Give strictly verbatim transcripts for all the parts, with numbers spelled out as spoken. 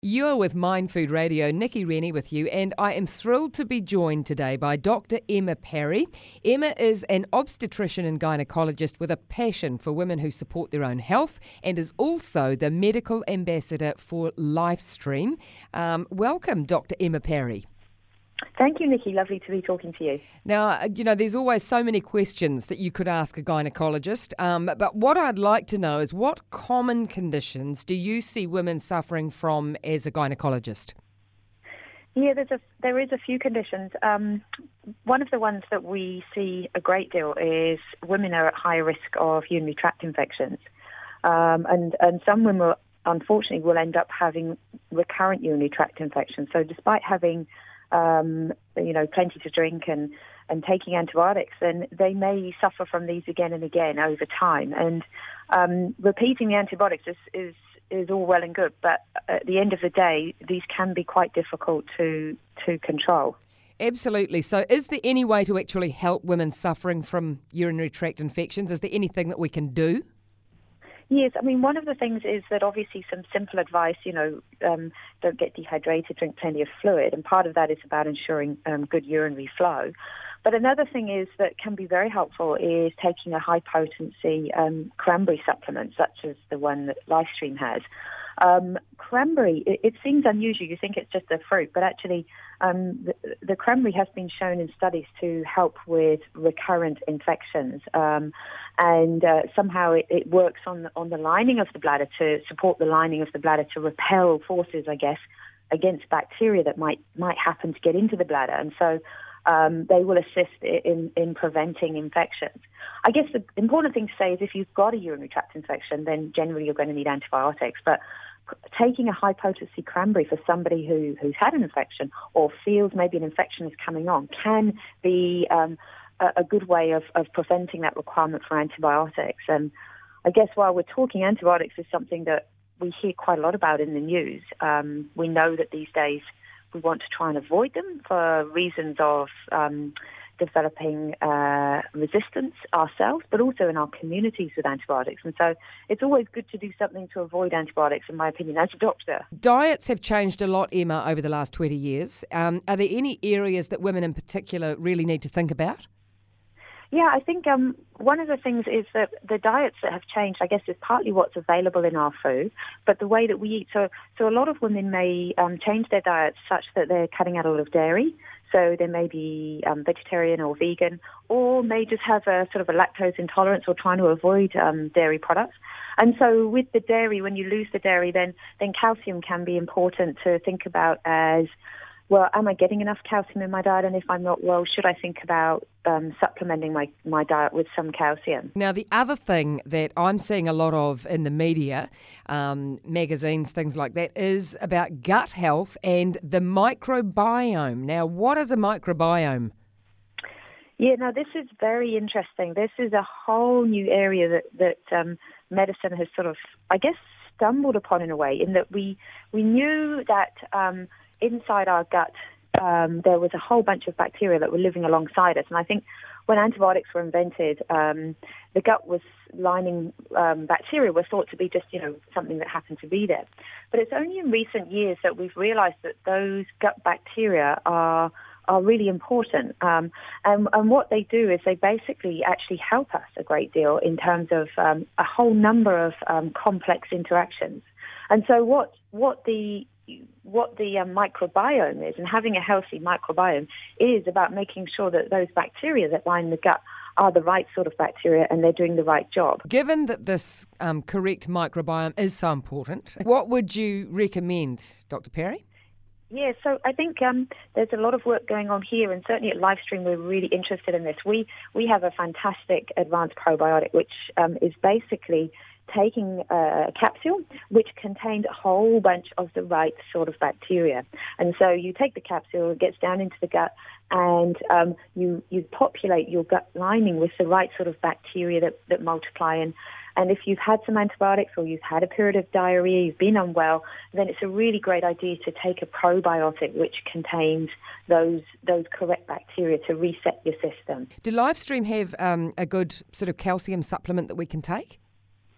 You are with Mind Food Radio, Nikki Rennie with you, and I am thrilled to be joined today by Doctor Emma Parry. Emma is an obstetrician and gynaecologist with a passion for women who support their own health and is also the medical ambassador for Lifestream. Um, welcome, Doctor Emma Parry. Thank you, Nikki. Lovely to be talking to you. Now, you know, there's always so many questions that you could ask a gynaecologist, um, but what I'd like to know is what common conditions do you see women suffering from as a gynaecologist? Yeah, there's a, there is a few conditions. Um, one of the ones that we see a great deal is women are at high risk of urinary tract infections. Um, and, and some women, will, unfortunately, will end up having recurrent urinary tract infections. So despite having Um, you know, plenty to drink and, and taking antibiotics, then they may suffer from these again and again over time. And um, repeating the antibiotics is, is, is all well and good, but at the end of the day, these can be quite difficult to, to control. Absolutely. So is there any way to actually help women suffering from urinary tract infections? Is there anything that we can do? Yes, I mean, one of the things is that obviously some simple advice, you know, um, don't get dehydrated, drink plenty of fluid, and part of that is about ensuring um, good urinary flow. But another thing is that can be very helpful is taking a high-potency um, cranberry supplement, such as the one that Lifestream has. Um, cranberry, it, it seems unusual. You think it's just a fruit, but actually um, the, the cranberry has been shown in studies to help with recurrent infections, um, and uh, somehow it, it works on the, on the lining of the bladder to support the lining of the bladder to repel forces, I guess, against bacteria that might might happen to get into the bladder, and so um, they will assist in, in preventing infections. I guess the important thing to say is if you've got a urinary tract infection, then generally you're going to need antibiotics. But taking a high-potency cranberry for somebody who, who's had an infection or feels maybe an infection is coming on can be um, a, a good way of, of preventing that requirement for antibiotics. And I guess while we're talking, antibiotics is something that we hear quite a lot about in the news. Um, we know that these days we want to try and avoid them for reasons of um, developing uh, resistance ourselves, but also in our communities with antibiotics. And so it's always good to do something to avoid antibiotics, in my opinion, as a doctor. Diets have changed a lot, Emma, over the last twenty years. Um, are there any areas that women in particular really need to think about? Yeah, I think um, one of the things is that the diets that have changed, I guess, is partly what's available in our food, but the way that we eat. So, so a lot of women may um, change their diets such that they're cutting out a lot of dairy. So they may be um, vegetarian or vegan, or may just have a sort of a lactose intolerance or trying to avoid um, dairy products. And so with the dairy, when you lose the dairy, then then calcium can be important to think about as, well, am I getting enough calcium in my diet? And if I'm not, well, should I think about um, supplementing my, my diet with some calcium? Now, the other thing that I'm seeing a lot of in the media, um, magazines, things like that, is about gut health and the microbiome. Now, what is a microbiome? Yeah, now this is very interesting. This is a whole new area that, that um, medicine has sort of, I guess, stumbled upon in a way, in that we, we knew that Um, inside our gut, um, there was a whole bunch of bacteria that were living alongside us. And I think when antibiotics were invented, um, the gut was lining um, bacteria were thought to be just, you know, something that happened to be there. But it's only in recent years that we've realized that those gut bacteria are are really important. Um, and, and what they do is they basically actually help us a great deal in terms of um, a whole number of um, complex interactions. And so what what the what the um, microbiome is, and having a healthy microbiome is about making sure that those bacteria that line the gut are the right sort of bacteria and they're doing the right job. Given that this um, correct microbiome is so important, what would you recommend, Doctor Parry? Yeah, so I think um, there's a lot of work going on here, and certainly at Lifestream we're really interested in this. We we have a fantastic advanced probiotic, which um, is basically taking a capsule which contained a whole bunch of the right sort of bacteria. And so you take the capsule, it gets down into the gut, and um, you, you populate your gut lining with the right sort of bacteria that, that multiply. And, and if you've had some antibiotics or you've had a period of diarrhea, you've been unwell, then it's a really great idea to take a probiotic which contains those those correct bacteria to reset your system. Do Lifestream have um, a good sort of calcium supplement that we can take?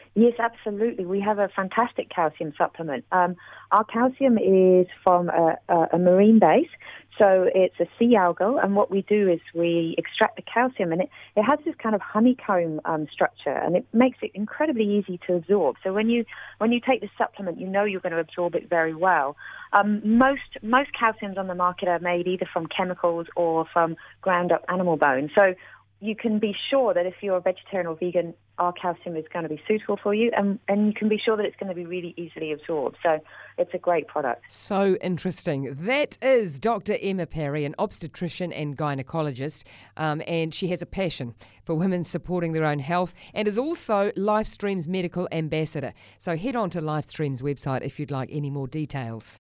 Yes, absolutely. We have a fantastic calcium supplement. Um, our calcium is from a, a, a marine base, so it's a sea algal, and what we do is we extract the calcium, and it, it has this kind of honeycomb um, structure, and it makes it incredibly easy to absorb. So when you when you take the supplement, you know you're going to absorb it very well. Um, most most calciums on the market are made either from chemicals or from ground up animal bone. So you can be sure that if you're a vegetarian or vegan, our calcium is going to be suitable for you, and, and you can be sure that it's going to be really easily absorbed. So it's a great product. So interesting. That is Doctor Emma Perry, an obstetrician and gynecologist, um, and she has a passion for women supporting their own health and is also Lifestream's medical ambassador. So head on to Lifestream's website if you'd like any more details.